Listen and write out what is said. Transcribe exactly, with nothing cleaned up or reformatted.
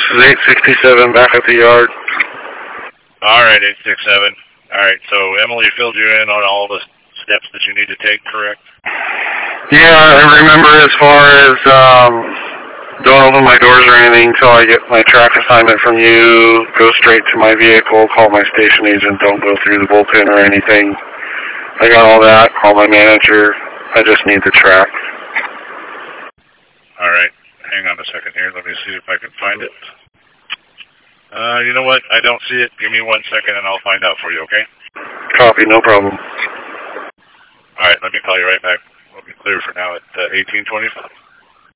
is eight sixty-seven back at the yard. Alright, eight six seven. Alright, so Emily filled you in on all the steps that you need to take, correct? Yeah, I remember as far as um, don't open my doors or anything until I get my track assignment from you, go straight to my vehicle, call my station agent, don't go through the bullpen or anything. I got all that, call my manager. I just need the track. Alright, hang on a second here. Let me see if I can find it. Uh, you know what? I don't see it. Give me one second and I'll find out for you, okay? Copy, no problem. Alright, let me call you right back. We'll be clear for now at uh, eighteen twenty-five.